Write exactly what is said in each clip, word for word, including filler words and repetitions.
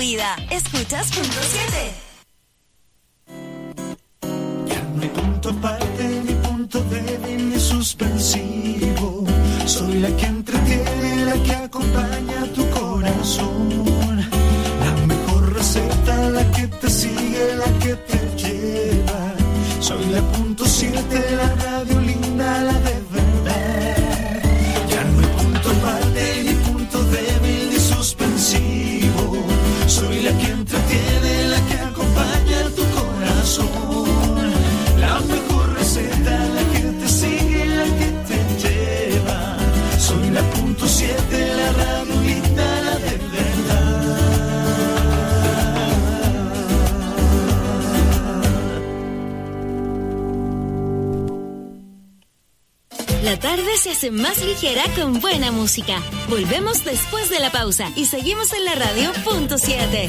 vida. Escuchas punto siete. Ya no hay punto aparte, ni punto débil, ni suspensivo. Soy la que entretiene, la que acompaña tu corazón. La mejor receta, la que te sigue, la que te lleva. Soy la punto siete, la radio linda, la de verdad. Ya no hay punto aparte, ni punto débil, ni suspensivo. Soy la que entretiene, la que acompaña tu corazón. La mejor receta, la que te sigue, la que te lleva. Soy la punto siete, la radio linda, la de verdad. La tarde se hace más ligera con buena música. Volvemos después de la pausa y seguimos en la radio punto siete.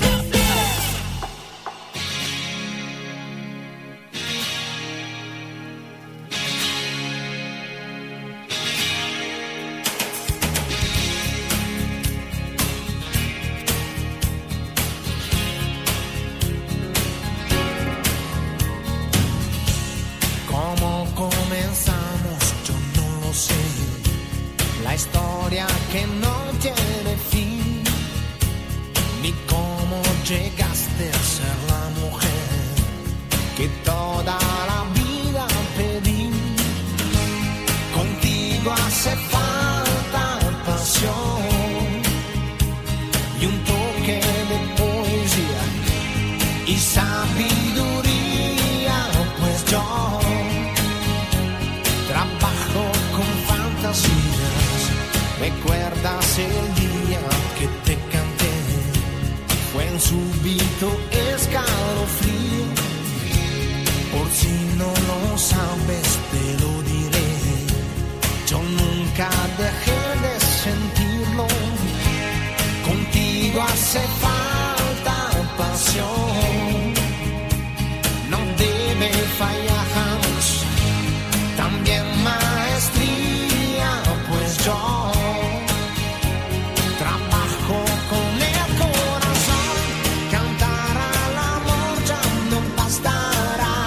¿Cómo comenzamos? Yo no lo sé. La historia que no tiene fin. Ni cómo llegaste a ser la mujer que toda la vida pedí. Contigo hace falta pasión y un toque de poesía y sabiduría, pues yo trabajo con fantasías. ¿Recuerdas el día que te canté? Fue en súbito escalofrío. Por si no lo sabes, te lo diré. Yo nunca dejé de sentirlo. Contigo hace falta pasión. No debe fallar jamás. También maestría, pues yo trabajo con el corazón. Cantar al amor ya no bastará.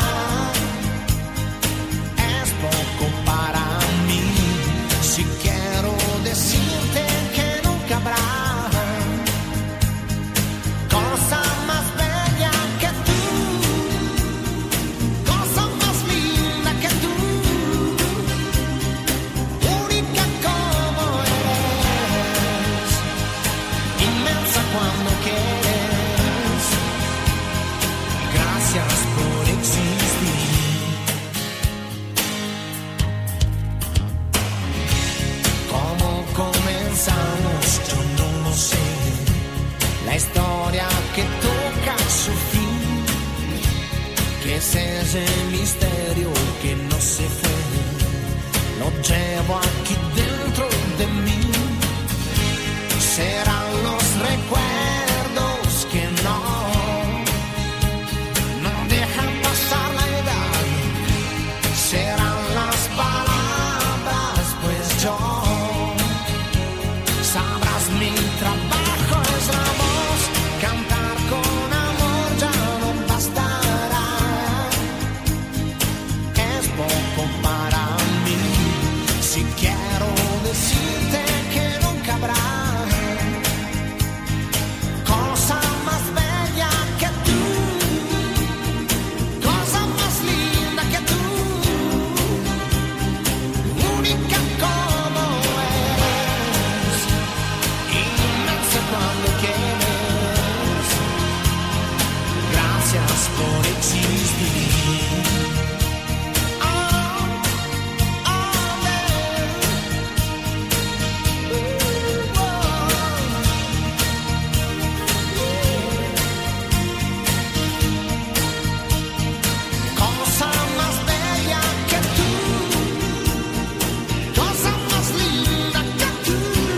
Es poco para mí. Si quiero decirte que nunca habrá cosa más bella que tú, cosa más linda que tú, única como eres, inmensa cuando quieres. Gracias por existir. ¿Cómo comenzamos? Yo no lo sé. La historia que toca su fin, que es ese misterio que no se fue, lo llevo aquí dentro de mí. Serán los recuerdos que no, no dejan pasar la edad. Serán las palabras, pues yo sabrás mi trabajo es la voz. Cantar con amor ya no bastará. Es poco para mí. Si quiero decirte que nunca habrá cosa más bella que tú, cosa más linda que tú, única como eres, inmensa cuando quieres. Gracias por existir. Cosa más bella que tú, cosa más linda que tú,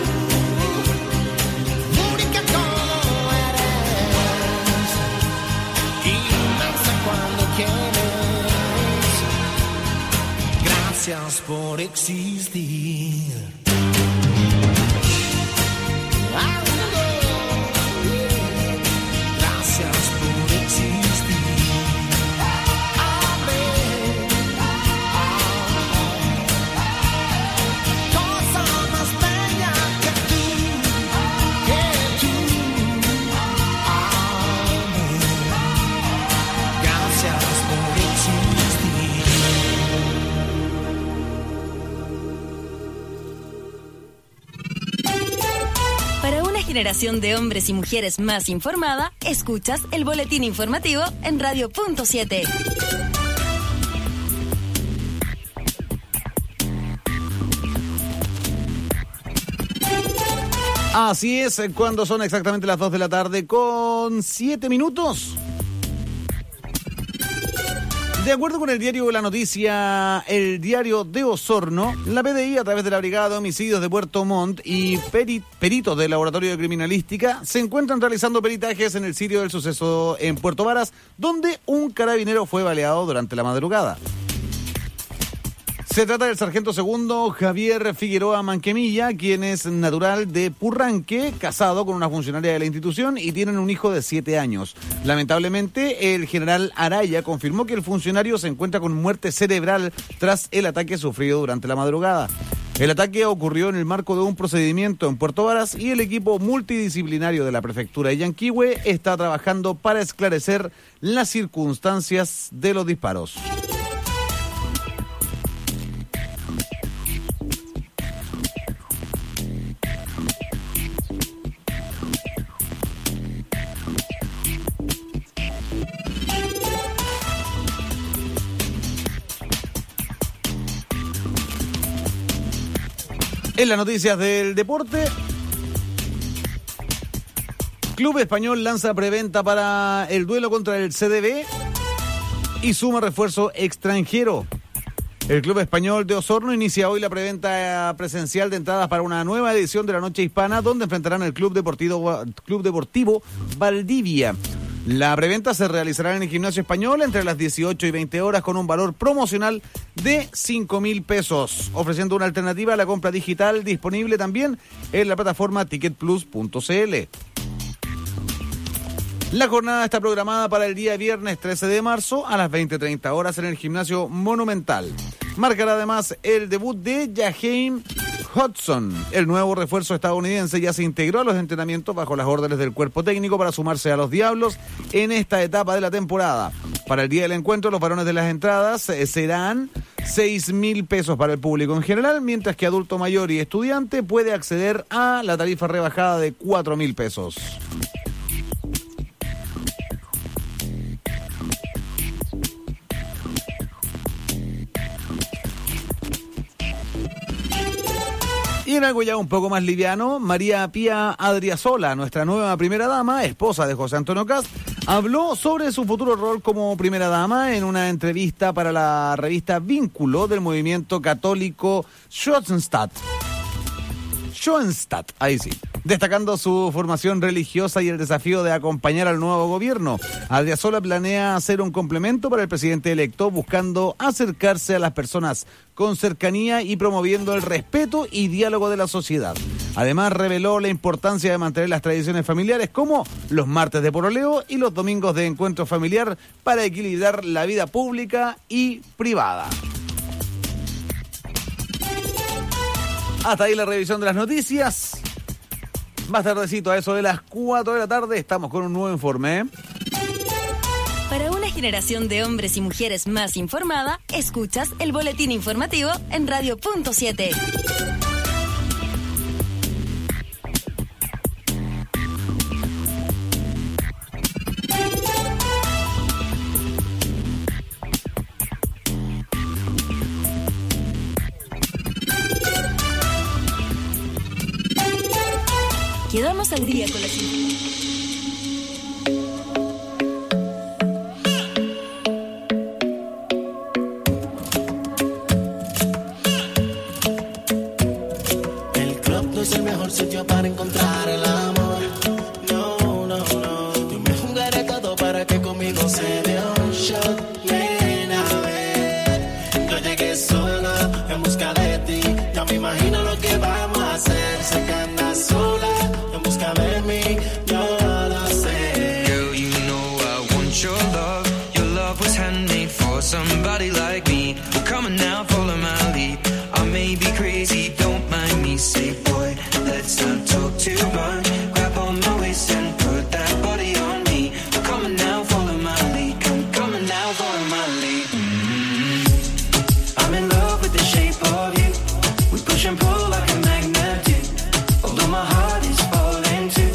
única como eres, inmensa cuando quieres. Gracias por existir. generación de hombres y mujeres más informada, escuchas el boletín informativo en Radio Punto siete. Así es, cuando son exactamente las dos de la tarde con siete minutos. De acuerdo con el diario La Noticia, el diario de Osorno, la P D I a través de la Brigada de Homicidios de Puerto Montt y peri- peritos del Laboratorio de Criminalística se encuentran realizando peritajes en el sitio del suceso en Puerto Varas, donde un carabinero fue baleado durante la madrugada. Se trata del sargento segundo Javier Figueroa Manquemilla, quien es natural de Purranque, casado con una funcionaria de la institución y tienen un hijo de siete años. Lamentablemente, el general Araya confirmó que el funcionario se encuentra con muerte cerebral tras el ataque sufrido durante la madrugada. El ataque ocurrió en el marco de un procedimiento en Puerto Varas y el equipo multidisciplinario de la prefectura de Yanquihue está trabajando para esclarecer las circunstancias de los disparos. En las noticias del deporte, Club Español lanza preventa para el duelo contra el C D B y suma refuerzo extranjero. El Club Español de Osorno inicia hoy la preventa presencial de entradas para una nueva edición de la Noche Hispana, donde enfrentarán al Club Deportivo, Club Deportivo Valdivia. La preventa se realizará en el Gimnasio Español entre las dieciocho y veinte horas con un valor promocional de cinco mil pesos, ofreciendo una alternativa a la compra digital disponible también en la plataforma ticket plus punto c l. La jornada está programada para el día viernes trece de marzo a las veinte treinta horas en el Gimnasio Monumental. Marcará además el debut de Jaheim Hudson. El nuevo refuerzo estadounidense ya se integró a los entrenamientos bajo las órdenes del cuerpo técnico para sumarse a los Diablos en esta etapa de la temporada. Para el día del encuentro, los varones de las entradas eh, serán seis mil pesos para el público en general, mientras que adulto mayor y estudiante puede acceder a la tarifa rebajada de cuatro mil pesos. Y en algo ya un poco más liviano, María Pía Adriasola, nuestra nueva primera dama, esposa de José Antonio Cast, habló sobre su futuro rol como primera dama en una entrevista para la revista Vínculo del movimiento católico Schoenstatt. Schoenstatt, ahí sí. Destacando su formación religiosa y el desafío de acompañar al nuevo gobierno. Adriasola planea hacer un complemento para el presidente electo, buscando acercarse a las personas con cercanía y promoviendo el respeto y diálogo de la sociedad. Además, reveló la importancia de mantener las tradiciones familiares como los martes de poroleo y los domingos de encuentro familiar para equilibrar la vida pública y privada. Hasta ahí la revisión de las noticias. Más tardecito, a eso de las cuatro de la tarde, estamos con un nuevo informe. ¿eh? Para una generación de hombres y mujeres más informada, escuchas el boletín informativo en Radio Punto siete. Quedamos al día con la cita. El club no es el mejor sitio para encontrar el amor. No, no, no. Yo me jugaré todo para que conmigo se dé un shot. Nena, ven. Yo llegué solo en busca de ti. Ya me imagino lo que vamos a hacer. Sé que andas sola. De mí, yo lo sé. Girl, you know I want your love. Your love was handmade for somebody like me. Come on now, follow my lead. I may be crazy, don't mind me. Say, boy, let's not talk too much. Grab on my waist and put that body on me. Come on now, follow my lead. Come, come on now, follow my lead. Mm-hmm. I'm in love with the shape of you. We push and pull like a magnet do. Although my heart is falling too.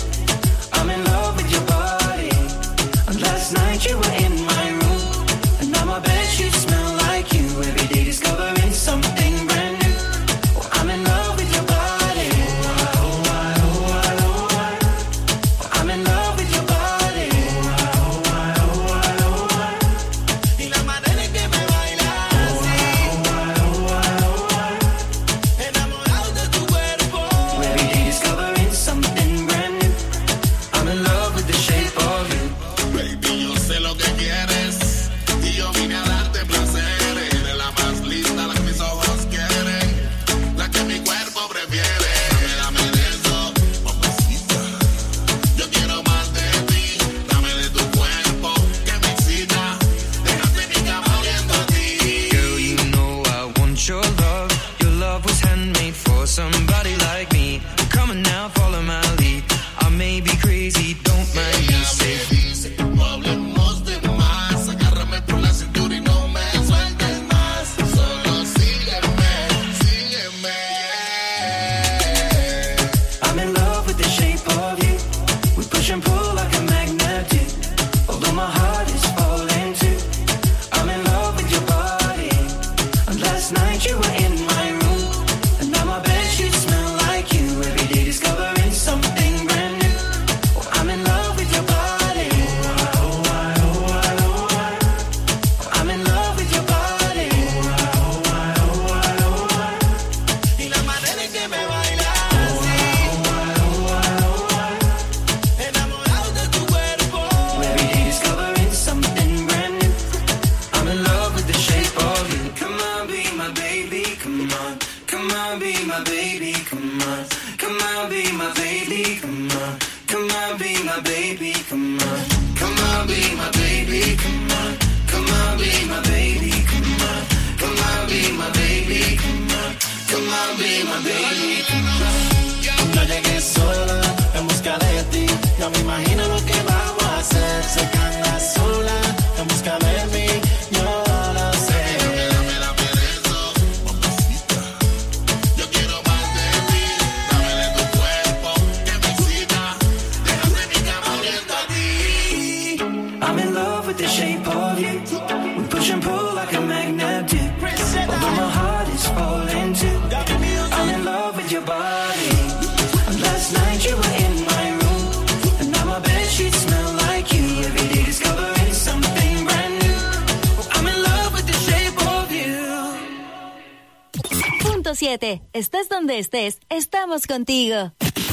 night you were in my room, and now my bedsheets smell like you. Every day discovering something brand new. Oh, I'm in love with your body. Oh, I, oh, I, oh, I. I'm in love with your body. Oh, I, oh, I, oh, I. Y la manera en que me bailas así. Oh, I, oh, I, oh, I. Enamorado de tu cuerpo. Every day discovering something brand new. I'm in love with the shape of you. Come on, be my baby, come on. Come on, be my baby, come on. Come on, be my baby, come on. Come on, be my baby, come on. Come on, be my baby, come on. Come on, be my baby, come on. Come on, be my baby, come on. Come on, be my baby, come on. No llegué sola en busca de ti. Ya me imagino lo que vamos a hacer. Sé que andas sola en busca de mí. Yo lo sé. Dame, dame de eso, mamacita. Yo quiero más de ti. Dame de tu cuerpo que me excita. Déjame mi cama oriento a ti. I'm in love with the shape of you. We push and pull like a magnet do. Although my heart is falling too. I'm in love with your body. Last night you were in my room, and now my bedsheets smell like you. Every day discovering something brand new. I'm in love with the shape of you. Punto siete. Estés donde estés, estamos contigo.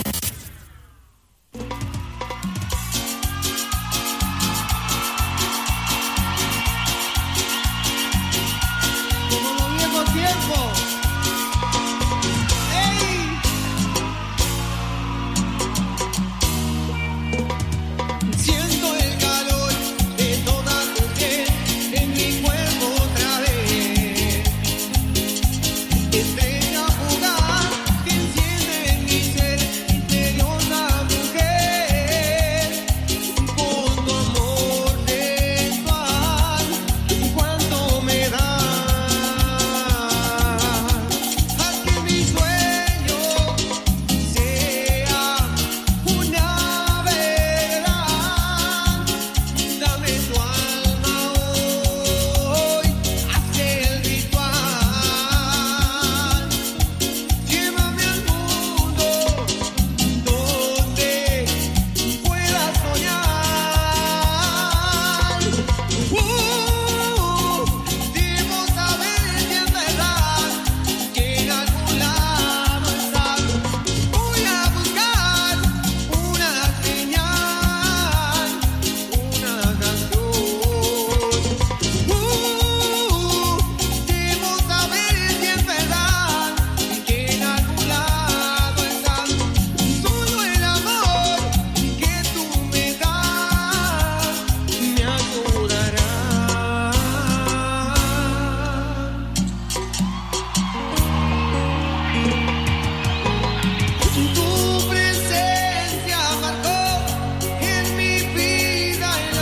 Como los viejos tiempos. ¡Ey! Siento el calor de toda tu piel en mi cuerpo otra vez. Estrella fugaz que enciende en mi ser misteriosa mujer. Con tu amor sensual, cuánto me das. Haz que mi sueño sea una verdad. Dame tu alma hoy, haz el ritual. Llévame al mundo donde pueda soñar. Uh, debo saber si es verdad que en algún lado estás. Voy a buscar una señal, una canción. Uh, debo saber si es verdad que en algún lado estás. Solo el amor que tú me das me ayudará. Tu presencia marcó en mi vida el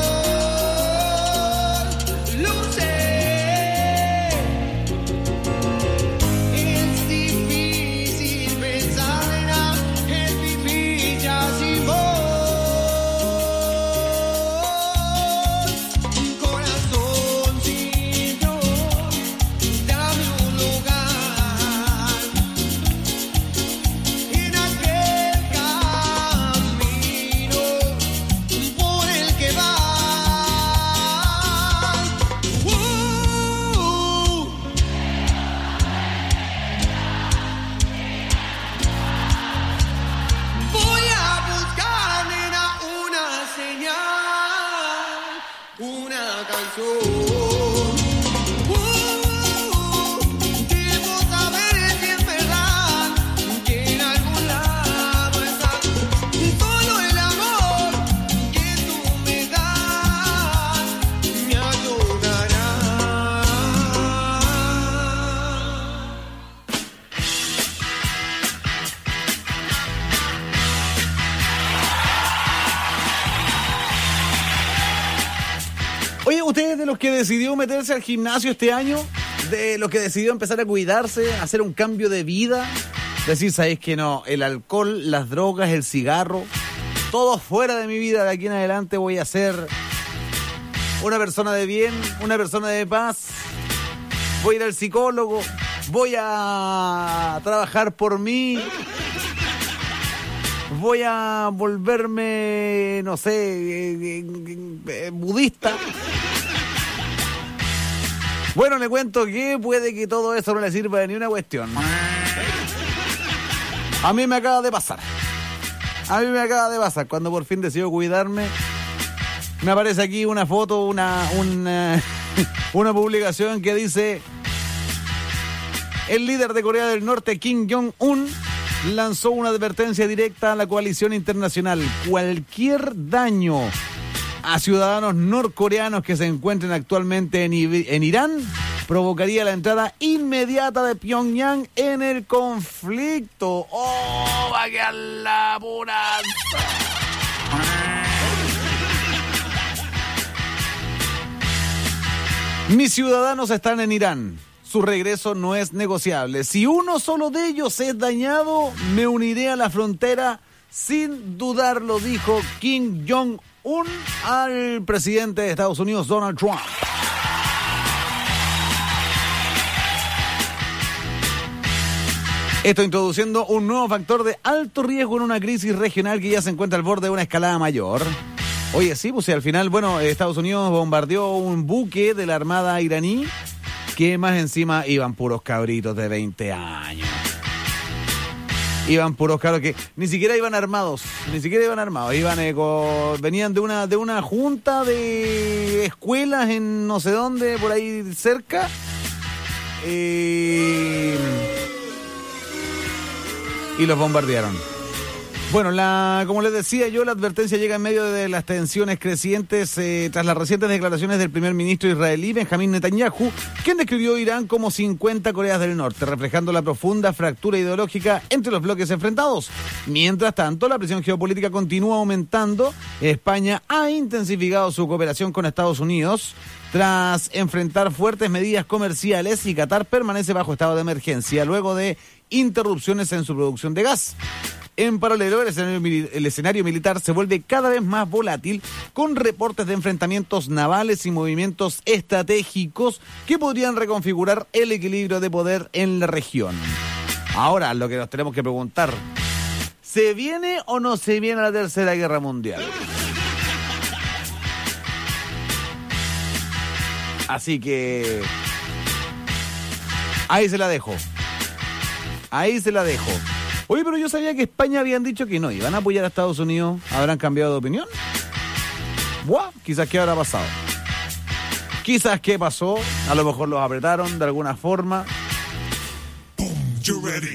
amor. Lo sé. Es difícil pensar en nada, es difícil sin vos. Corazoncito, dame un lugar en aquel camino por el que vas. Uh, voy a buscar, nena, una señal, una canción. Uh, debo saber si es verdad que en algún lado estás. Solo el amor que tú me das me ayudará. Oye, ¿usted es de los que decidió meterse al gimnasio este año? ¿De los que decidió empezar a cuidarse, hacer un cambio de vida? Decir, ¿sabes que no? El alcohol, las drogas, el cigarro, todo fuera de mi vida. De aquí en adelante voy a ser una persona de bien, una persona de paz. voy a ir al psicólogo, voy a trabajar por mí, voy a volverme, no sé, eh, eh, eh, budista. Bueno, le cuento que puede que todo eso no le sirva de ni una cuestión. A mí me acaba de pasar. A mí me acaba de pasar. Cuando por fin decido cuidarme, me aparece aquí una foto, una, una, una publicación que dice: el líder de Corea del Norte, Kim Jong-un, lanzó una advertencia directa a la coalición internacional. Cualquier daño a ciudadanos norcoreanos que se encuentren actualmente en, I- en Irán provocaría la entrada inmediata de Pyongyang en el conflicto. ¡Oh, va a quedar la pura! Mis ciudadanos están en Irán. Su regreso no es negociable. Si uno solo de ellos es dañado, me uniré a la frontera sin dudarlo, dijo Kim Jong-un al presidente de Estados Unidos, Donald Trump. Esto introduciendo un nuevo factor de alto riesgo en una crisis regional que ya se encuentra al borde de una escalada mayor. Oye, sí, pues si al final, bueno, Estados Unidos bombardeó un buque de la Armada iraní que más encima iban puros cabritos de veinte años. Iban puros cabros que ni siquiera iban armados, ni siquiera iban armados, iban eh, con, venían de una de una junta de escuelas en no sé dónde, por ahí cerca. Eh, y los bombardearon. Bueno, la, como les decía yo, la advertencia llega en medio de las tensiones crecientes eh, tras las recientes declaraciones del primer ministro israelí Benjamín Netanyahu, quien describió Irán como cincuenta Coreas del Norte, reflejando la profunda fractura ideológica entre los bloques enfrentados. Mientras tanto, la presión geopolítica continúa aumentando. España ha intensificado su cooperación con Estados Unidos tras enfrentar fuertes medidas comerciales, y Qatar permanece bajo estado de emergencia luego de interrupciones en su producción de gas. En paralelo, el escenario, el escenario militar se vuelve cada vez más volátil, con reportes de enfrentamientos navales y movimientos estratégicos que podrían reconfigurar el equilibrio de poder en la región. Ahora, lo que nos tenemos que preguntar: ¿se viene o no se viene la Tercera Guerra Mundial? Así que ahí se la dejo. Ahí se la dejo. Oye, pero yo sabía que España habían dicho que no iban a apoyar a Estados Unidos. ¿Habrán cambiado de opinión? Buah, quizás qué habrá pasado. Quizás qué pasó. A lo mejor los apretaron de alguna forma. Boom, you ready.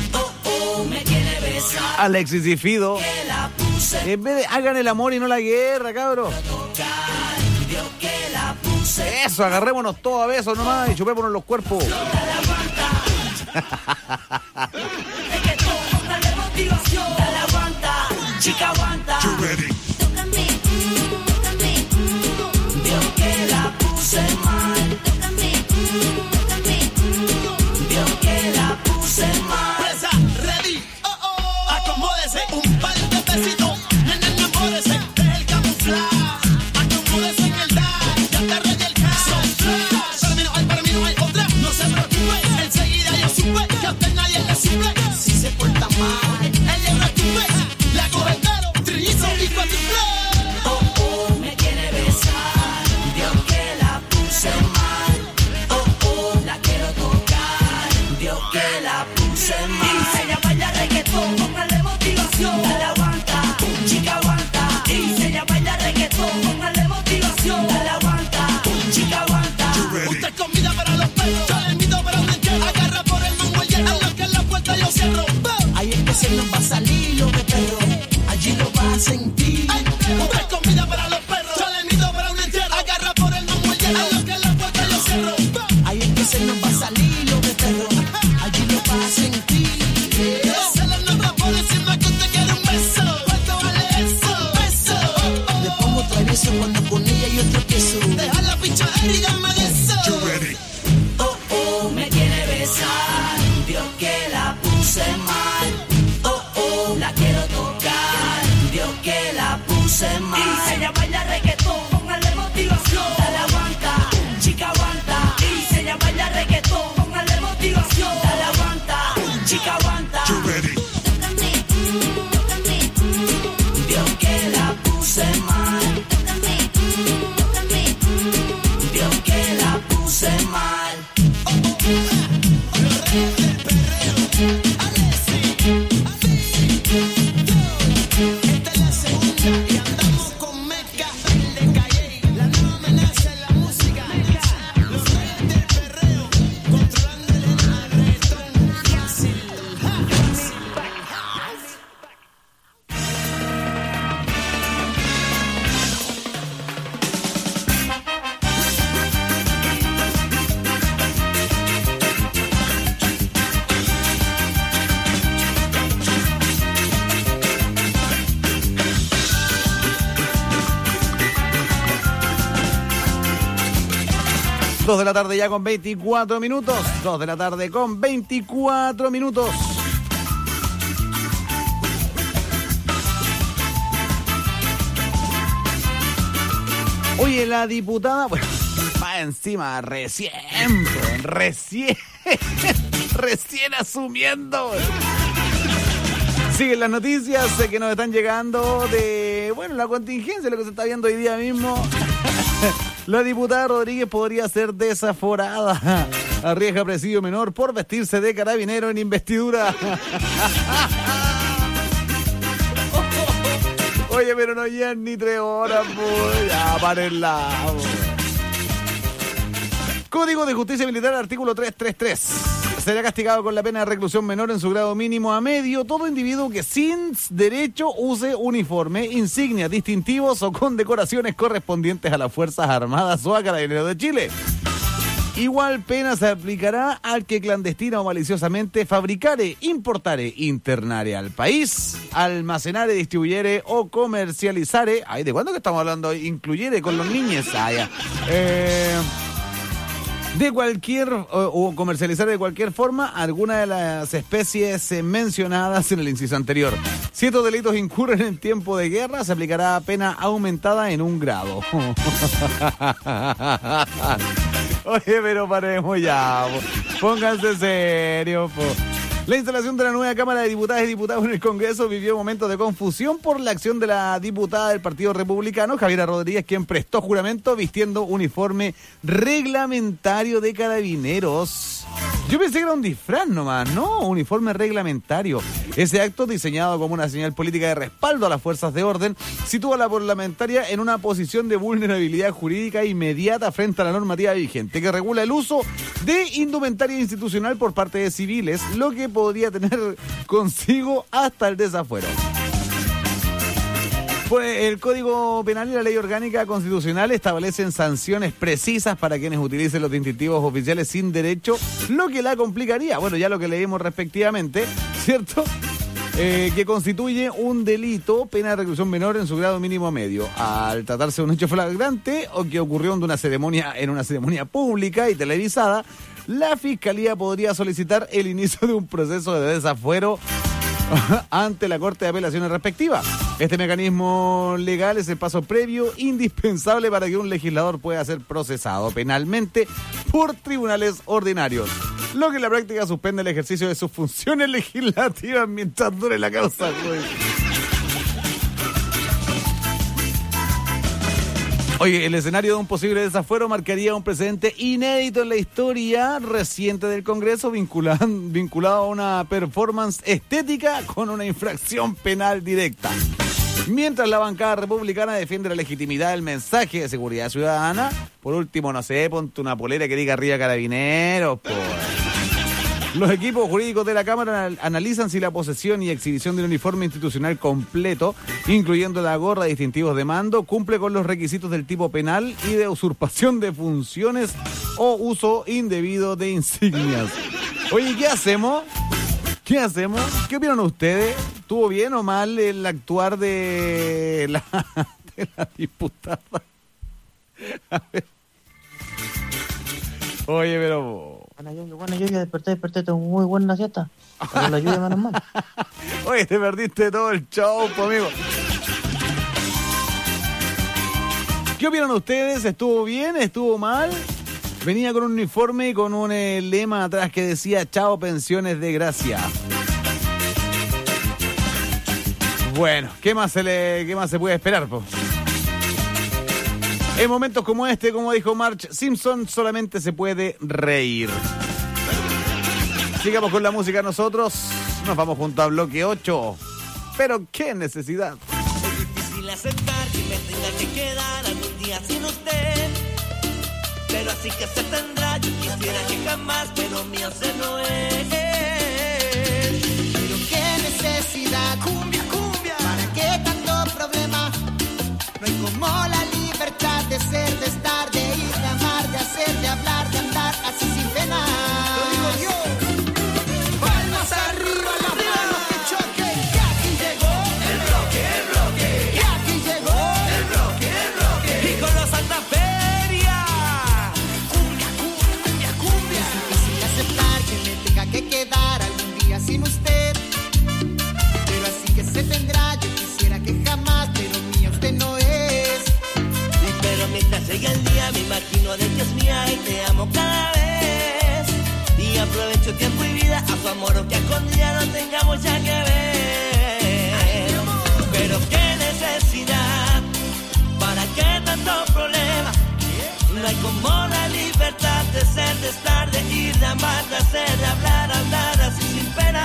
Alexis y Fido, en vez de hagan el amor y no la guerra, cabros. Eso, agarrémonos todos a besos nomás y chupémonos los cuerpos. Chica, aguanta. You ready. Tócame, mm, tócame, mm, Vio que la puse mal. tócame, mm, tócame, mm. Vio que la puse mal. Presa, ready, oh oh, acomódese, un par de besitos, nene, enamórese, deje el camuflaje, acomódese en el dash, ya te rayé el cash, para mí no hay, para mí no hay otra, no se preocupe, enseguida yo supe, que a usted nadie le sube, si se porta mal, él le retuve, la coge caro, trillizo y cuatro flores. Oh oh, me quiere besar. Vio que la puse mal. Oh oh, la quiero tocar. Vio que la puse mal. Y ella baila reggaetón, póngale motivación. Dale aguanta, chica aguanta. Y ella baila reggaetón, póngale motivación. Dale aguanta, chica aguanta. You ready. Usted es comida para los perros, yo le invito para un entierro, agarra por el mango el hierro, a lo que en la puerta yo cierro. Ahí es que se nos va a salir lo de perro, allí lo vas a sentir. Usted es comida para los perros, yo le invito para un entierro, agarra por el mango el hierro, a lo que en la puerta yo cierro. Ahí es que se nos va a salir lo de perro, allí lo vas a sentir. Se le nota por encima que usted quiere un beso. ¿Cuánto vale eso? Beso. Le pongo travieso cuando con ella yo tropiezo. Deja la pichadera y dame de eso. You ready. Oh oh, me quiere besar. Vio que la puse mal. Oh oh, la quiero tocar. Vio que la puse mal. Y ella baila reggaetón, póngale motivación. Dale aguanta, chica aguanta. Y ella baila reggaetón. dos de la tarde ya con veinticuatro minutos. dos de la tarde con veinticuatro minutos. Oye, la diputada, bueno, va encima recién, recién, recién asumiendo. Siguen las noticias que nos están llegando de, bueno, la contingencia, lo que se está viendo hoy día mismo. La diputada Rodríguez podría ser desaforada. Arriesga presidio menor por vestirse de carabinero en investidura. Oye, pero no llegan ni tres horas, pues. Ya, párenla. Código de Justicia Militar, artículo trescientos treinta y tres. Será castigado con la pena de reclusión menor en su grado mínimo a medio todo individuo que sin derecho use uniforme, insignias, distintivos o condecoraciones correspondientes a las Fuerzas Armadas o a Carabineros de Chile. Igual pena se aplicará al que clandestina o maliciosamente fabricare, importare, internare al país, almacenare, distribuyere o comercializare. Ay, ¿de cuándo que estamos hablando? Incluyere con los niños. Ah, ya. Eh, de cualquier, o, o comercializar de cualquier forma alguna de las especies eh, mencionadas en el inciso anterior. Si estos delitos incurren en tiempo de guerra, se aplicará pena aumentada en un grado. Oye, pero paremos ya, po. Pónganse serio, po. La instalación de la nueva Cámara de Diputadas y Diputados en el Congreso vivió momentos de confusión por la acción de la diputada del Partido Republicano, Javiera Rodríguez, quien prestó juramento vistiendo uniforme reglamentario de carabineros. Yo pensé que era un disfraz nomás, ¿no? Uniforme reglamentario. Ese acto, diseñado como una señal política de respaldo a las fuerzas de orden, sitúa a la parlamentaria en una posición de vulnerabilidad jurídica inmediata frente a la normativa vigente, que regula el uso de indumentaria institucional por parte de civiles, lo que podría tener consigo hasta el desafuero. Pues el Código Penal y la Ley Orgánica Constitucional establecen sanciones precisas para quienes utilicen los distintivos oficiales sin derecho, lo que la complicaría. Bueno, ya lo que leímos respectivamente, ¿cierto? Eh, que constituye un delito, pena de reclusión menor en su grado mínimo medio, al tratarse de un hecho flagrante o que ocurrió en una ceremonia, en una ceremonia pública y televisada. La Fiscalía podría solicitar el inicio de un proceso de desafuero ante la Corte de Apelaciones respectiva. Este mecanismo legal es el paso previo indispensable para que un legislador pueda ser procesado penalmente por tribunales ordinarios, lo que en la práctica suspende el ejercicio de sus funciones legislativas mientras dure la causa. Oye, el escenario de un posible desafuero marcaría un precedente inédito en la historia reciente del Congreso, vinculado, vinculado a una performance estética con una infracción penal directa. Mientras la bancada republicana defiende la legitimidad del mensaje de seguridad ciudadana, por último, no sé, ponte una polera que diga arriba carabineros, pues. Los equipos jurídicos de la Cámara analizan si la posesión y exhibición de un uniforme institucional completo, incluyendo la gorra de distintivos de mando, cumple con los requisitos del tipo penal y de usurpación de funciones o uso indebido de insignias. Oye, ¿qué hacemos? ¿Qué hacemos? ¿Qué opinan ustedes? ¿Estuvo bien o mal el actuar de la, de la diputada? A ver. Oye, pero... Buena lluvia, buena lluvia, desperté, desperté, tengo muy buena siesta. Con la lluvia menos mal. Oye, te perdiste todo el show, pues, amigo. ¿Qué opinan ustedes? ¿Estuvo bien? ¿Estuvo mal? Venía con un uniforme y con un eh, lema atrás que decía chao pensiones de gracia. Bueno, ¿qué más se le, qué más se puede esperar, pues? En momentos como este, como dijo Marge Simpson, solamente se puede reír. Sigamos con la música nosotros. Nos vamos junto a bloque ocho. Pero qué necesidad. Es difícil aceptar que me tenga que quedar algún día sin usted. Pero así que se tendrá. Yo quisiera que jamás, pero mío se no es. Pero qué necesidad, cumbia, cumbia. ¿Para qué tanto problema? No hay como la libertad de ser, de estar, de ir, de amar, de hacer, de hablar, de andar así sin pena. Lo digo yo. Palmas arriba, las manos que choquen. Que aquí llegó el bloque, el bloque. Que aquí llegó el bloque, el bloque. Y con los Santa Feria. Cumbia, me quedara algún día sin usted. Pero así que se tendrá, yo quisiera que jamás, pero mía usted no es. Y pero mientras llega el día me imagino de que es mía y te amo cada vez. Y aprovecho tiempo y vida a tu amor, aunque a escondida no tengamos ya que ver. Pero qué necesidad, para qué tanto problema. No hay como la libertad de ser, de estar, de ir, de amar, de hacer, de hablar, andar así sin pena.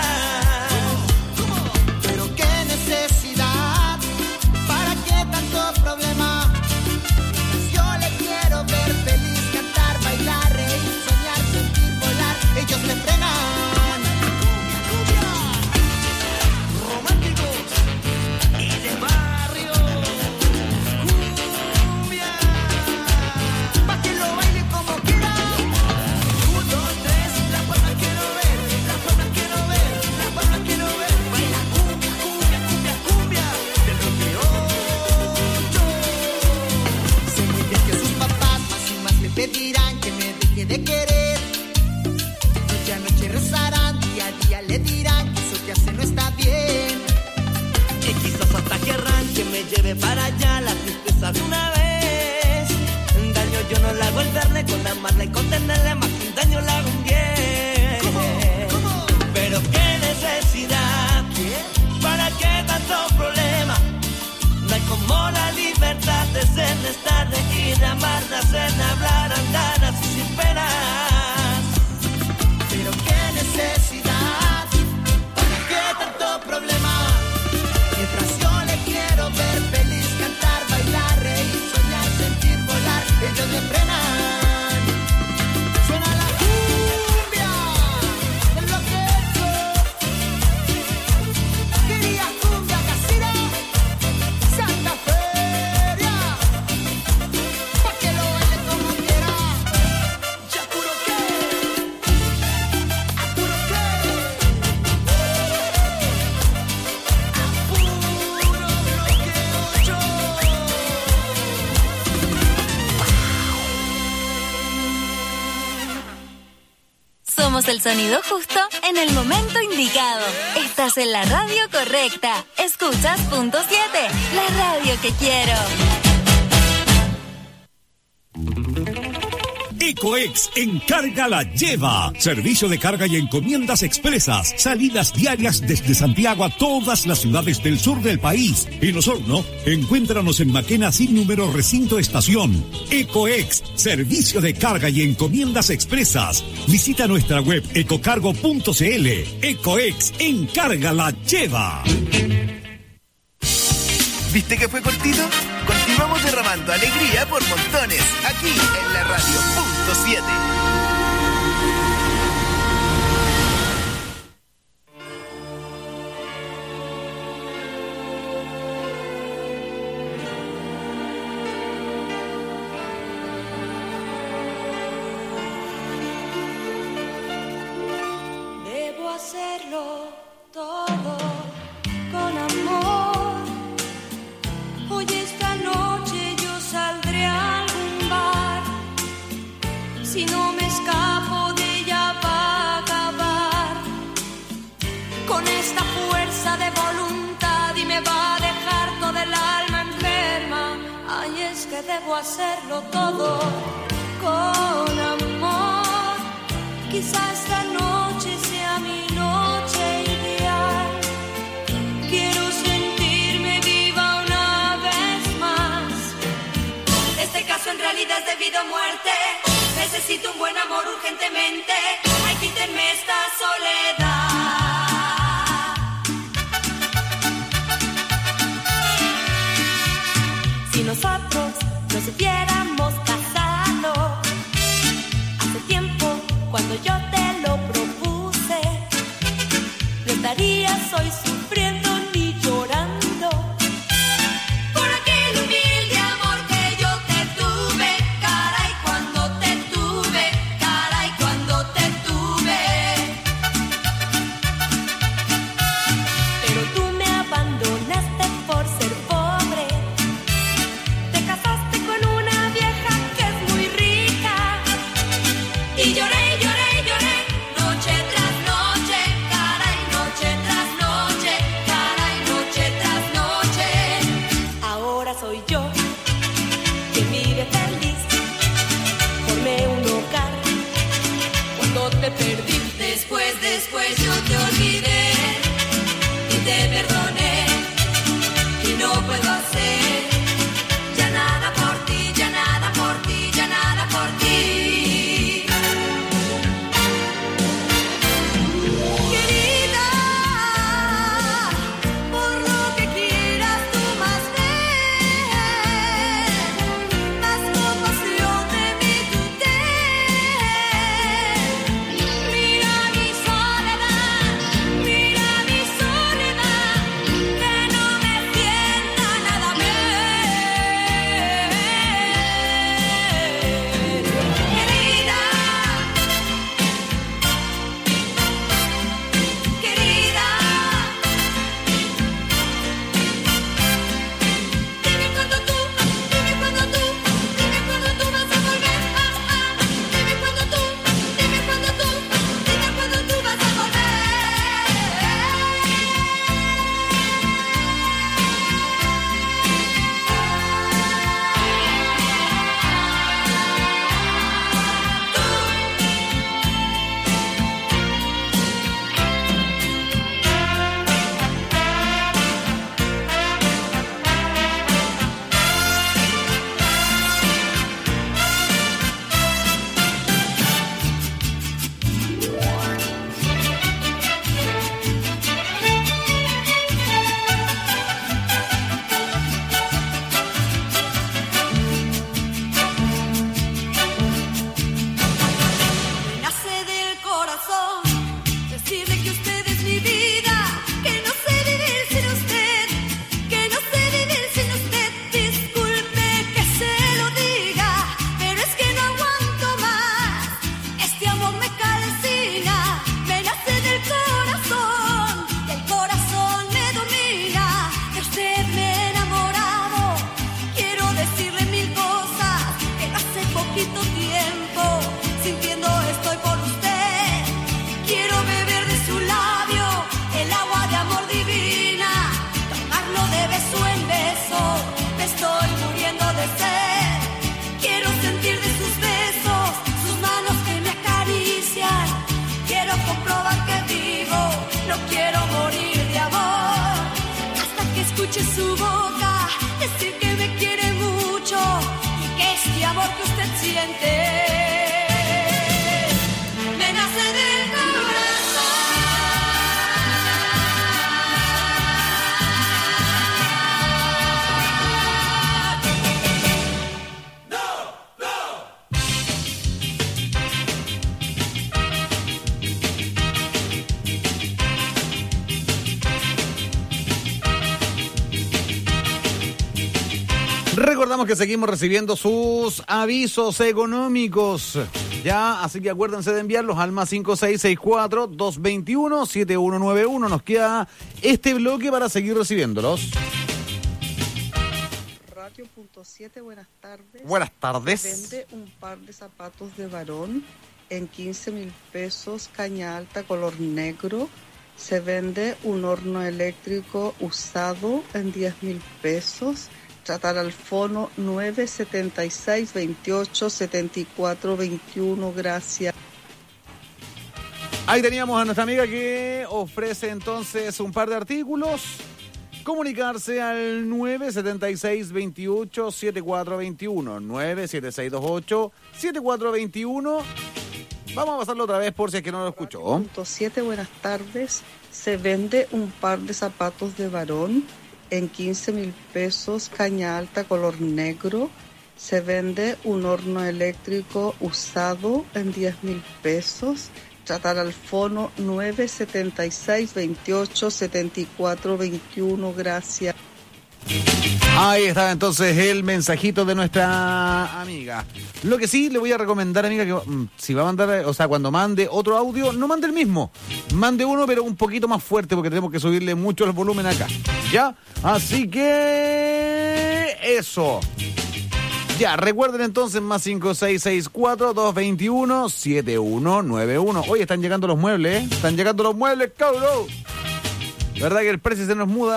Pero qué necesidad, para qué tanto problema. Yo le quiero ver feliz, cantar, bailar, reír, soñar, sentir, volar. Ellos me frenan. Románticos y de barrio. Cumbia, pa' que lo baile como quiera. Un, dos, tres, la palma quiero ver, la palma quiero ver, la palma quiero ver. Baila cumbia, cumbia, cumbia, cumbia, del veintiocho. Sé muy bien que sus papás más y más le pedirán que me deje de querer. Noche a noche rezarán, día a día le dirán que eso que hace no está bien. Y quizás hasta querrán que me lleve para allá la tristeza de una vez. Daño yo no le hago el verle, con amarla y contenerle, más que un daño le hago un bien. Pero qué necesidad, para qué tanto problema. No hay como la libertad de ser, de estar, de ir, de amar, de hacer, de hablar, andar así sin penas. Pero qué necesidad, para qué tanto problema. Mientras yo le quiero ver feliz, cantar, bailar, reír, soñar, sentir, volar. Ellos me frenan. Suena la cumbia, es lo que yo quería. Cumbia casera, Santa Feria, pa' que lo baile como quiera. Ya puro que, a puro que, a puro bloque ocho. Somos el sonido justo en el momento indicado. Estás en la radio correcta. Escuchas punto siete, la radio que quiero. Ecoex Encarga la Lleva. Servicio de carga y encomiendas expresas. Salidas diarias desde Santiago a todas las ciudades del sur del país. En Osorno, encuéntranos en Maquena sin número recinto estación. Ecoex, servicio de carga y encomiendas expresas. Visita nuestra web ecocargo punto cl. Ecoex Encarga la Lleva. ¿Viste que fue cortito? Continuamos derramando alegría por montones, aquí en la radio punto siete. Debo hacerlo todo con amor. Hoy esta noche yo saldré a algún bar. Si no me escapo de ella va a acabar con esta fuerza de voluntad y me va a dejar toda el alma enferma. Ay, es que debo hacerlo todo con amor. Quizá esta noche sea mi noche ideal. Quiero sentirme viva una vez más. Este caso en realidad es debido a muerte. Necesito un buen amor urgentemente. Ay, quítenme esta soledad. Si nosotros nos hubiéramos casado hace tiempo, cuando yo te lo propuse, no estarías hoy sufriendo ni llorando por aquel humilde amor que yo te tuve. Caray, cuando te tuve, caray, cuando te tuve. Pero tú me abandonaste por ser pobre. Te casaste con una vieja que es muy rica. Y lloré, lloré, lloré, noche tras noche. quiero comprobar que vivo, no quiero morir de amor. Hasta que escuche su boca decir que me quiere mucho y que este amor que usted siente me nace del corazón. Recordamos que seguimos recibiendo sus avisos económicos. Ya, así que acuérdense de enviarlos al más cinco seis seis cuatro, dos dos uno, siete uno nueve uno. Nos queda este bloque para seguir recibiéndolos. Radio punto siete, buenas tardes. Buenas tardes. Se vende un par de zapatos de varón en quince mil pesos, caña alta, color negro. Se vende un horno eléctrico usado en diez mil pesos. Tratar al fono nueve setenta y seis, veintiocho, setenta y cuatro, veintiuno. Gracias. Ahí teníamos a nuestra amiga que ofrece entonces un par de artículos. Comunicarse al nueve setenta y seis, veintiocho, setenta y cuatro, veintiuno. nueve siete seis dos ocho, setenta y cuatro veintiuno. Vamos a pasarlo otra vez por si es que no lo escuchó. Punto siete, buenas tardes. Se vende un par de zapatos de varón en quince mil pesos, caña alta, color negro. Se vende un horno eléctrico usado en diez mil pesos. Tratar al fono nueve setenta y seis, veintiocho, setenta y cuatro, veintiuno. Gracias. Ahí está entonces el mensajito de nuestra amiga. Lo que sí le voy a recomendar, amiga, que mm, si va a mandar, o sea, cuando mande otro audio, no mande el mismo. Mande uno, pero un poquito más fuerte, porque tenemos que subirle mucho el volumen acá. ¿Ya? Así que... eso. Ya, recuerden entonces, más cinco seis seis cuatro, dos dos uno, siete uno nueve uno. Oye, están llegando los muebles, ¿eh? Están llegando los muebles, cabrón. ¿Verdad que el precio se nos muda?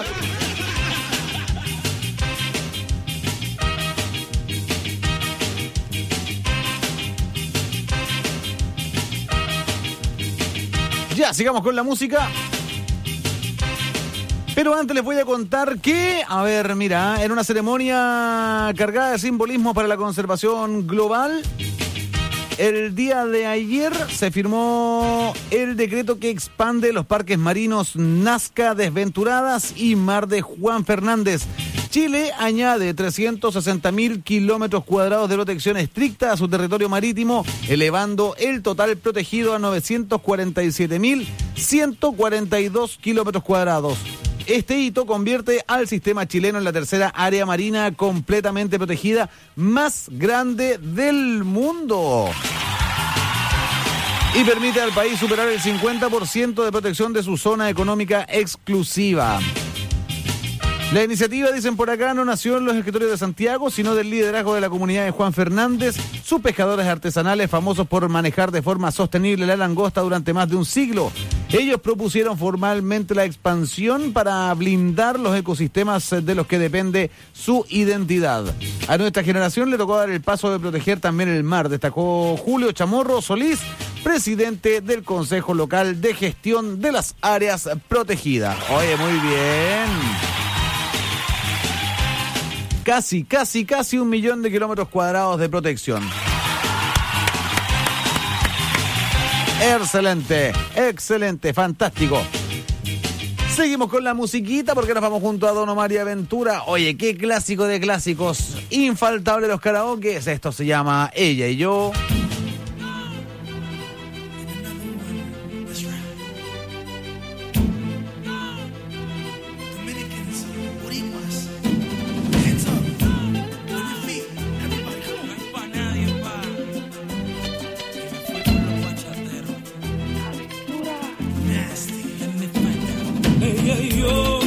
Ya, sigamos con la música. Pero antes les voy a contar que, a ver, mira, en una ceremonia cargada de simbolismo para la conservación global, el día de ayer se firmó el decreto que expande los parques marinos Nazca, Desventuradas y Mar de Juan Fernández. Chile añade trescientos sesenta mil kilómetros cuadrados de protección estricta a su territorio marítimo, elevando el total protegido a novecientos cuarenta y siete mil ciento cuarenta y dos kilómetros cuadrados. Este hito convierte al sistema chileno en la tercera área marina completamente protegida más grande del mundo. Y permite al país superar el cincuenta por ciento de protección de su zona económica exclusiva. La iniciativa, dicen por acá, no nació en los escritorios de Santiago, sino del liderazgo de la comunidad de Juan Fernández, sus pescadores artesanales famosos por manejar de forma sostenible la langosta durante más de un siglo. Ellos propusieron formalmente la expansión para blindar los ecosistemas de los que depende su identidad. A nuestra generación le tocó dar el paso de proteger también el mar, destacó Julio Chamorro Solís, presidente del Consejo Local de Gestión de las Áreas Protegidas. Oye, muy bien. Casi, casi, casi un millón de kilómetros cuadrados de protección. Excelente, excelente, fantástico. Seguimos con la musiquita porque nos vamos junto a Don Omar y Aventura. Oye, qué clásico de clásicos. Infaltable los karaokes. Esto se llama Ella y Yo. Ella y yo,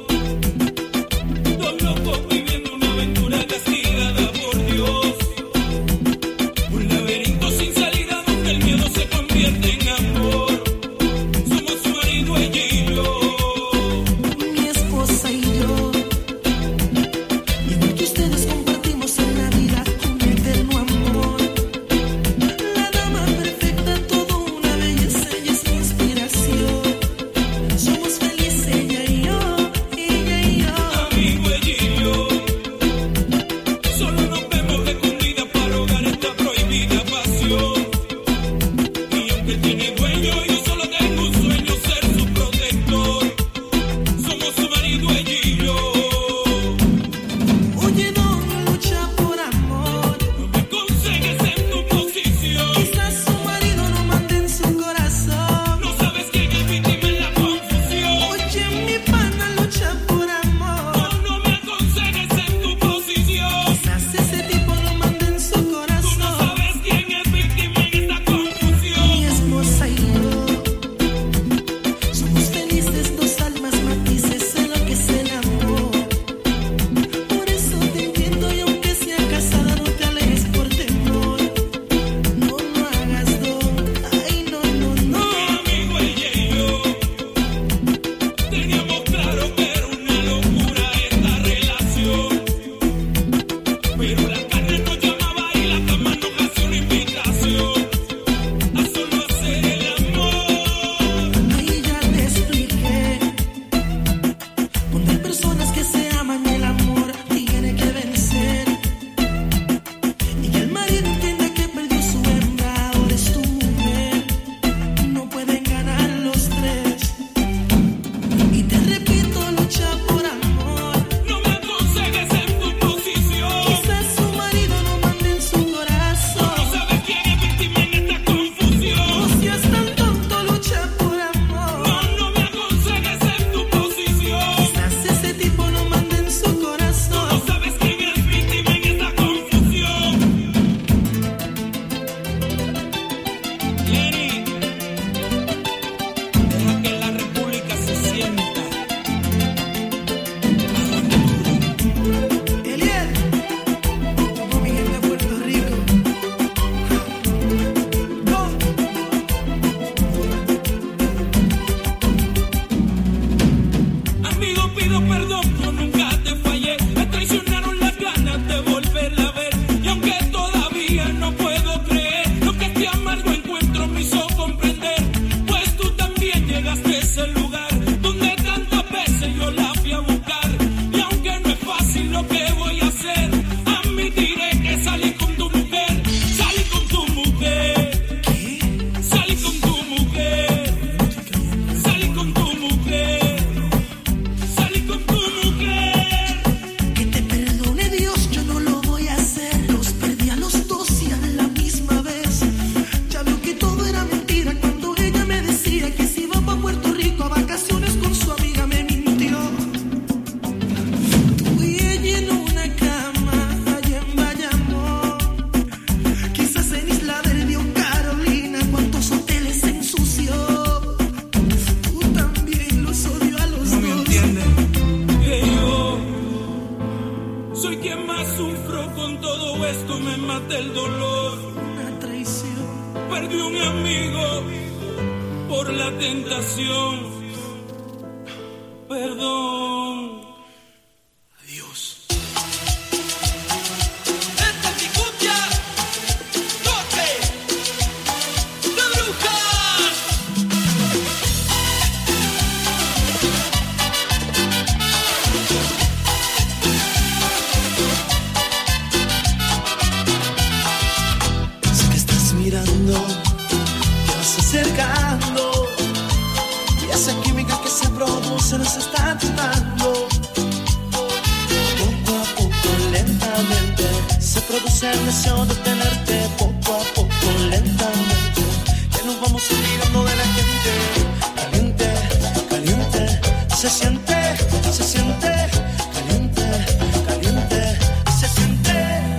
dos locos viviendo una aventura castigada por Dios. Un laberinto sin salida donde el miedo se convierte en amor. Somos su marido, ella y yo, mi esposa y yo. Igual que ustedes compartimos en la vida un eterno amor. La dama perfecta, todo una belleza, ella es mi tentación. Perdón. Adiós. Esta es mi cumbia. Toque de brujas. Sé que estás mirando, te vas acercando, y esa química que se produce nos está tentando. Poco a poco, lentamente, se produce el deseo de tenerte. Poco a poco, lentamente, que nos vamos olvidando de la gente. Caliente, caliente, se siente, se siente. Caliente, caliente, se siente.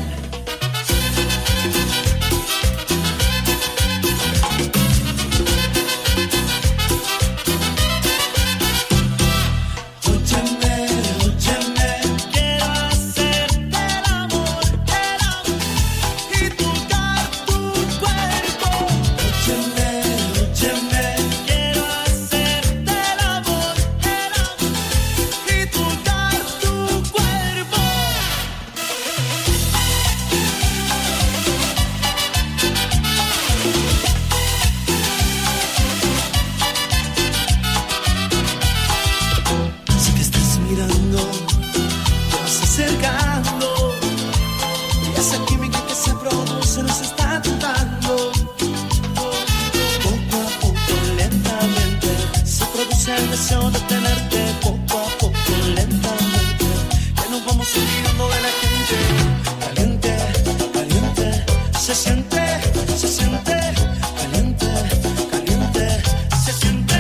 Óyeme, óyeme, quiero hacerte el amor, el amor, y tocar tu cuerpo. Óyeme, óyeme, quiero hacerte el amor, el amor, y tocar tu cuerpo. Sé que estás mirando, te vas acercando, y esa química que se produce nos está tentando. Poco a poco, lentamente, se produce el deseo de tenerte. Poco a poco, lentamente, que nos vamos olvidando de la gente. Caliente, caliente, se siente, se siente. Caliente, caliente, se siente.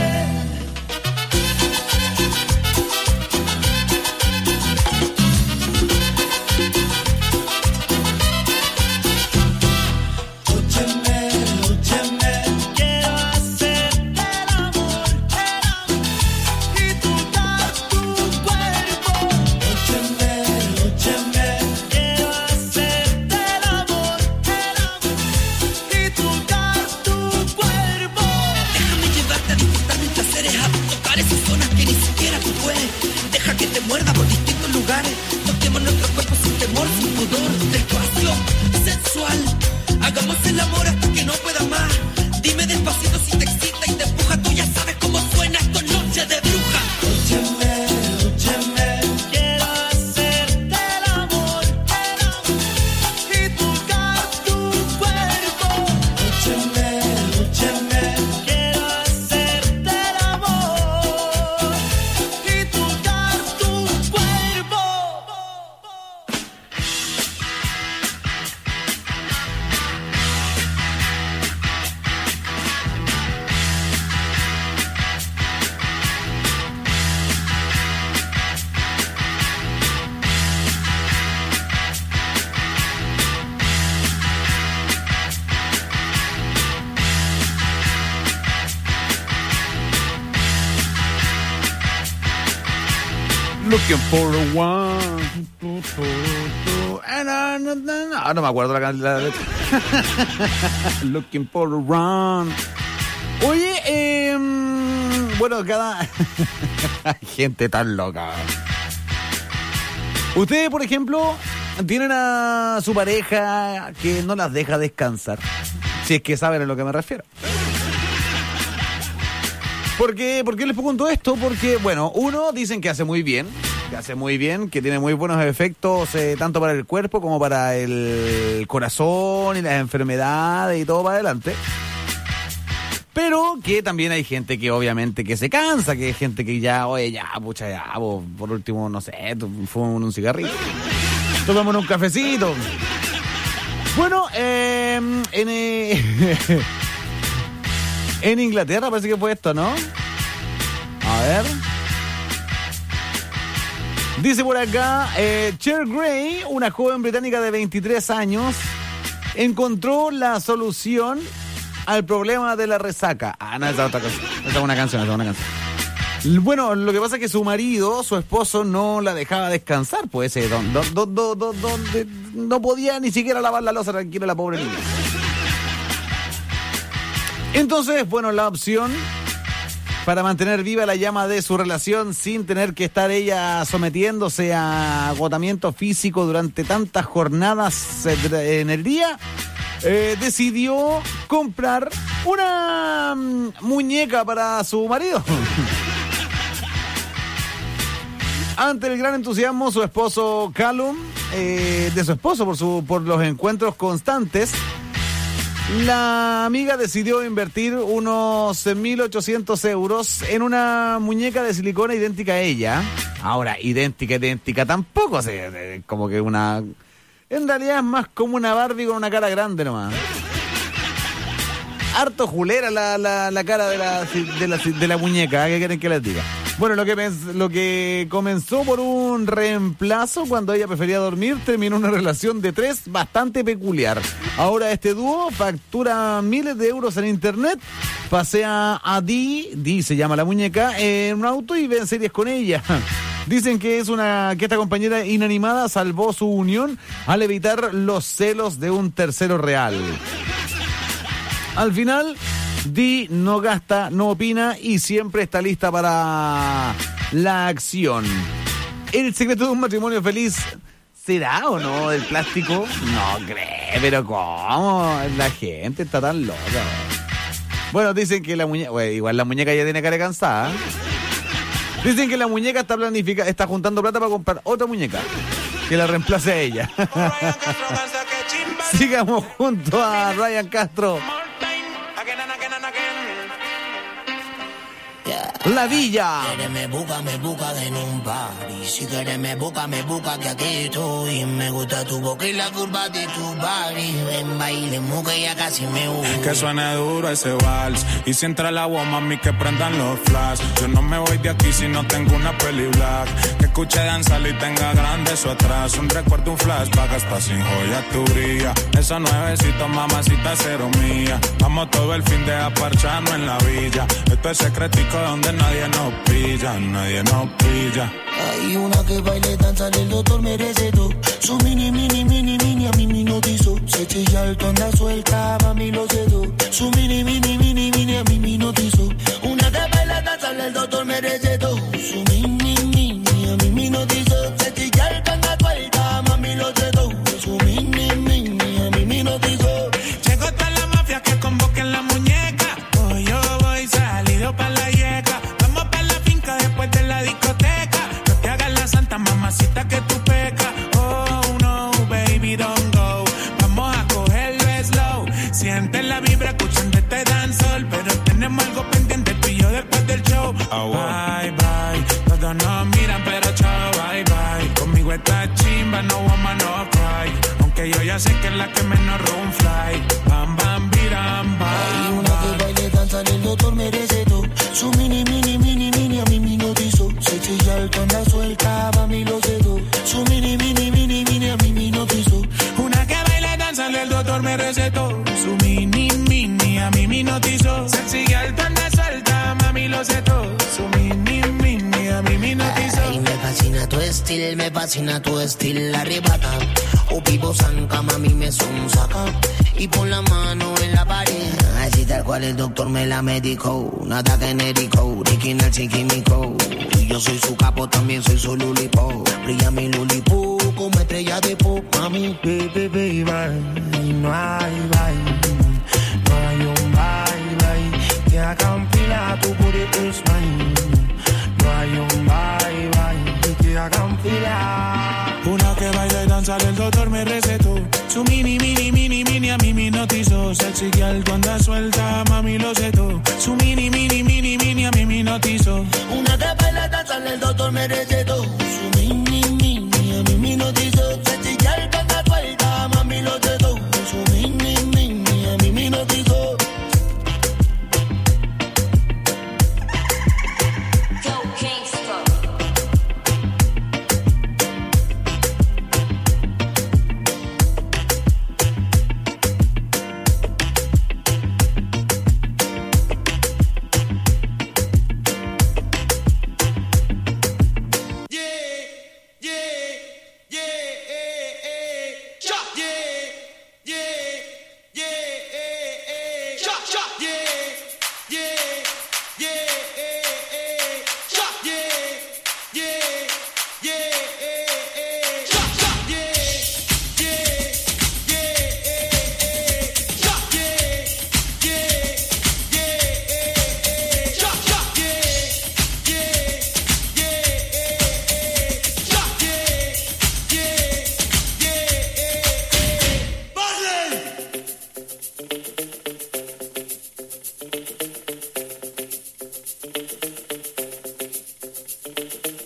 Óyeme, óyeme, quiero hacerte el amor, el amor, y tocar tu cuerpo. Óyeme, óyeme, quiero hacerte el amor, el amor, y tocar tu cuerpo. Déjame llevarte a disfrutar mis placeres, a tocar esas zonas que ni siquiera tú puedes. Deja que te muerda por distintos lugares. Toquemos nuestro cuerpo sin temor, sin pudor. Despacio, sensual. Hagamos el amor hasta que no pueda más. Dime despacito si te excita y te empuja. Tú ya sabes cómo suena esto, noche de bruja. Óyeme, óyeme, quiero hacerte el amor, el amor, y tocar tu cuerpo. Óyeme, óyeme, quiero hacerte el amor, y tocar tu cuerpo. Looking for a one. And I- no, no, no. Ah, no me acuerdo la canción. Looking for a run. Oye, eh, bueno, cada gente tan loca. Ustedes, por ejemplo, tienen a su pareja que no las deja descansar. Si es que saben a lo que me refiero. ¿Por qué, ¿Por qué les pregunto esto? Porque, bueno, uno, dicen que hace muy bien, que hace muy bien, que tiene muy buenos efectos, eh, tanto para el cuerpo como para el corazón y las enfermedades y todo para adelante. Pero que también hay gente que obviamente que se cansa, que hay gente que ya, oye, ya, pucha, ya, vos, por último, no sé, fumamos un cigarrillo, tomamos un cafecito. Bueno, eh, en... Eh, en Inglaterra parece que fue esto, ¿no? A ver. Dice por acá, eh, Cher Gray, una joven británica de veintitrés años, encontró la solución al problema de la resaca. Ah, no, esa es otra cosa. Esa es una canción, esa es una canción. Bueno, lo que pasa es que su marido, su esposo, no la dejaba descansar, pues, eh, don, don, don, don, don, don, de, no podía ni siquiera lavar la loza tranquila la pobre niña. Entonces, bueno, la opción para mantener viva la llama de su relación sin tener que estar ella sometiéndose a agotamiento físico durante tantas jornadas en el día, eh, decidió comprar una mm, muñeca para su marido. Ante el gran entusiasmo su esposo Callum, eh, de su esposo por, su, por los encuentros constantes, la amiga decidió invertir unos mil ochocientos euros en una muñeca de silicona idéntica a ella. Ahora, idéntica, idéntica tampoco, o sea, como que una... En realidad es más como una Barbie con una cara grande nomás. Harto julera la, la, la cara de la, de la, de la muñeca, ¿qué quieren que les diga? Bueno, lo que, pens- lo que comenzó por un reemplazo cuando ella prefería dormir, terminó una relación de tres bastante peculiar. Ahora este dúo factura miles de euros en internet, pasea a Dee, Dee se llama la muñeca, en un auto y ven series con ella. Dicen que es una que esta compañera inanimada salvó su unión al evitar los celos de un tercero real. Al final, Dee no gasta, no opina y siempre está lista para la acción. ¿El secreto de un matrimonio feliz será o no el plástico? No creo, pero ¿cómo? La gente está tan loca. Bueno, dicen que la muñeca, bueno, igual la muñeca ya tiene cara cansada. Dicen que la muñeca está planificada, está juntando plata para comprar otra muñeca que la reemplace a ella. Sigamos junto a Ryan Castro. La Villa. Si quieres me busca, me busca en un party. Si quieres me busca, me busca que aquí estoy. Me gusta tu boca y la curva de tu body. Ven, bailemos que ya casi me voy. Que suene duro ese vals. Y si entra el agua, mami, que prendan los flash. Yo no me voy de aquí si no tengo una peli black. Que escuche danzar y tenga grande eso atrás. Un recuerdo, un flashback, hasta sin joya tu brilla. Esos nuevecitos, mamacita, cero mía. Vamos todo el fin de a parcharnos en la villa. Esto es secretico donde nadie nos pilla, nadie nos pilla. Hay una que baile, danza, el doctor merece todo. Su mini, mini, mini, mini, a mí me notizó. Se chilla alto, anda suelta, mami lo cedo. Su mini, mini, mini, mini, a mí me notizó. Una que baila, danza, el doctor merece todo. Su mini, mini, a mí me notizó. Se chilla alto, anda suelta, mami lo cedo. Su mini, mini, a mí me notizó. Llegó toda la mafia que convoquen la muñeca. Hoy yo voy salido pa' la yeca. Vamos pa' la finca después de la discoteca. No te hagas la santa mamacita que tú pecas. Oh no, baby, don't go. Vamos a cogerlo slow. Siente la vibra escuchando este dancehall. Pero tenemos algo pendiente tú y yo después del show. Oh, bye, bye. Todos nos miran pero chao, bye, bye. Conmigo esta chimba, no woman, no cry. Aunque yo ya sé que es la que menos room fly. Bam, bam, biram, bam. Hay una que baile, danza, el doctor merece todo. Su mini, mini, mini, mini, a mí me notizó. Se chilla alto, anda suelta, mami lo cedo. Su mini, mini, mini, mini, a mí me notizó. Una que baila, danza, el doctor me recetó. Su mini, mini, a mí me notizó. Sexy alto, anda suelta, mami lo cedo. Su mini, mini, a mí me notizó. Ay, me fascina tu estilo, me fascina tu estilo, arrebata. O vivo zanca, mami me son saca. Y pon la mano en la pared. Así tal cual el doctor me la medicó. Nada genérico, original sin químico. Y yo soy su capo, también soy su lulipo. Brilla mi lulipo como estrella de pop. Mami, baby, baby, bye. No hay bye. No hay un bye, bye. Que haga un pila, tu booty is mine. No hay un bye, bye. Que haga un pila. Una que baila y danza, el doctor me recetó. Su mini, mini, mini, mini, a mí me notizó. Sexy girl, cuando anda suelta, mami lo cedo. Su mini, mini, mini, mini, a mí me notizó. Una que baila, danza, el doctor me recetó. Su mini, mini, a mí me notizó. Sexy girl, cuando anda suelta, mami lo cedo. Su mini, mini, a mí me notizó.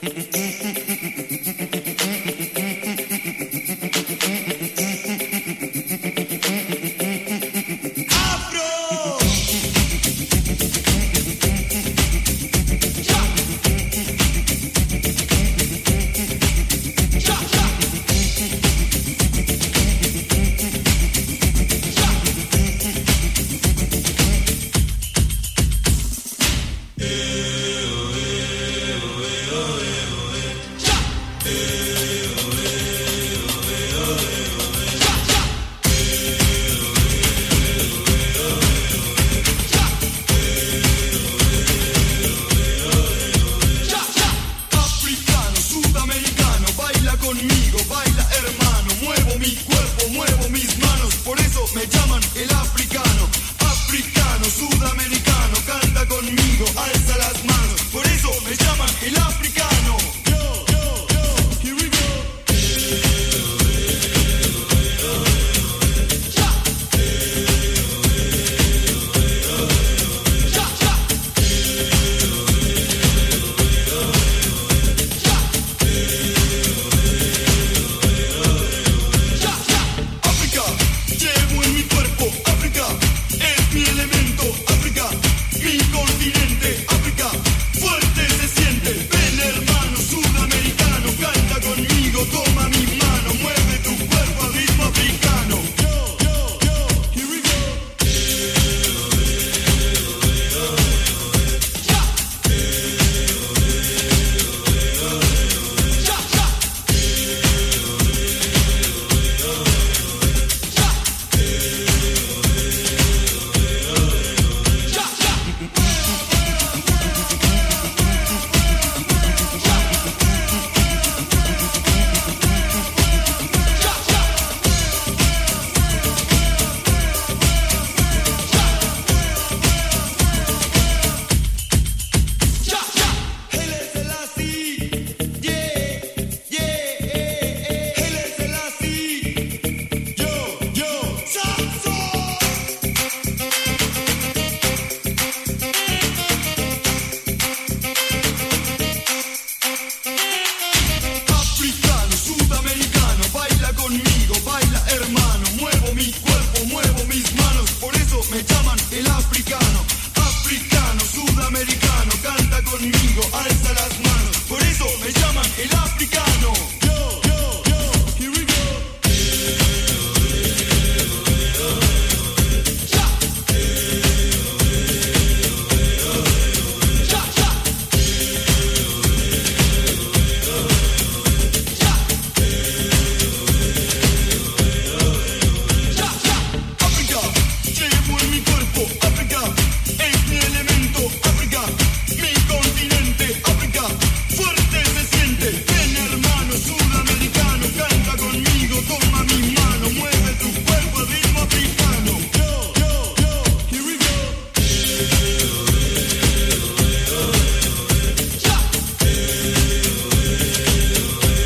mm, mm, mm.